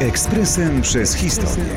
Ekspresem przez historię.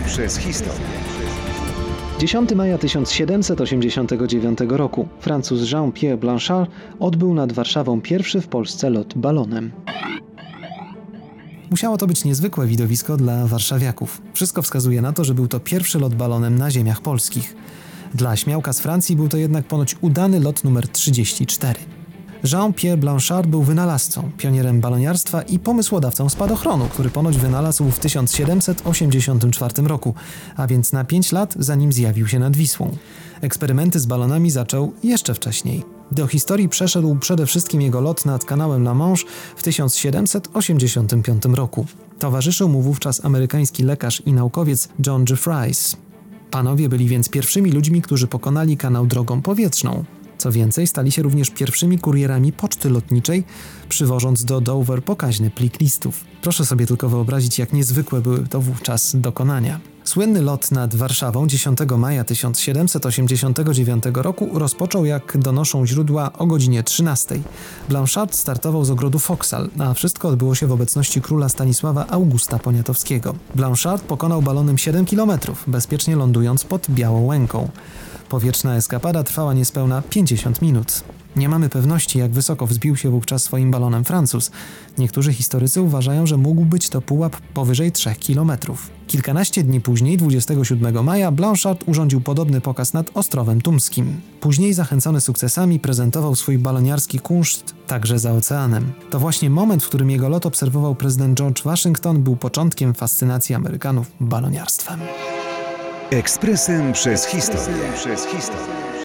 10 maja 1789 roku Francuz Jean-Pierre Blanchard odbył nad Warszawą pierwszy w Polsce lot balonem. Musiało to być niezwykłe widowisko dla warszawiaków. Wszystko wskazuje na to, że był to pierwszy lot balonem na ziemiach polskich. Dla śmiałka z Francji był to jednak ponoć udany lot numer 34. Jean-Pierre Blanchard był wynalazcą, pionierem baloniarstwa i pomysłodawcą spadochronu, który ponoć wynalazł w 1784 roku, a więc na 5 lat zanim zjawił się nad Wisłą. Eksperymenty z balonami zaczął jeszcze wcześniej. Do historii przeszedł przede wszystkim jego lot nad kanałem La Manche w 1785 roku. Towarzyszył mu wówczas amerykański lekarz i naukowiec John Jeffries. Panowie byli więc pierwszymi ludźmi, którzy pokonali kanał drogą powietrzną. Co więcej, stali się również pierwszymi kurierami poczty lotniczej, przywożąc do Dover pokaźny plik listów. Proszę sobie tylko wyobrazić, jak niezwykłe były to wówczas dokonania. Słynny lot nad Warszawą 10 maja 1789 roku rozpoczął, jak donoszą źródła, o godzinie 13. Blanchard startował z ogrodu Vauxhall, a wszystko odbyło się w obecności króla Stanisława Augusta Poniatowskiego. Blanchard pokonał balonem 7 km, bezpiecznie lądując pod Białą Łęką. Powietrzna eskapada trwała niespełna 50 minut. Nie mamy pewności, jak wysoko wzbił się wówczas swoim balonem Francuz. Niektórzy historycy uważają, że mógł być to pułap powyżej 3 km. Kilkanaście dni później, 27 maja, Blanchard urządził podobny pokaz nad Ostrowem Tumskim. Później, zachęcony sukcesami, prezentował swój baloniarski kunszt także za oceanem. To właśnie moment, w którym jego lot obserwował prezydent George Washington, był początkiem fascynacji Amerykanów baloniarstwem. Ekspresem przez historię.